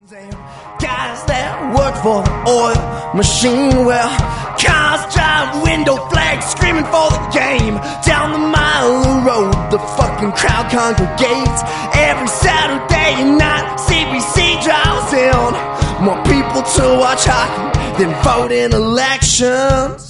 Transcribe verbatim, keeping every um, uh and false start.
Guys that work for the oil machine, well, cars drive window flags screaming for the game. Down the mile of road, the fucking crowd congregates. Every Saturday night, C B C drives in. More people to watch hockey than vote in elections.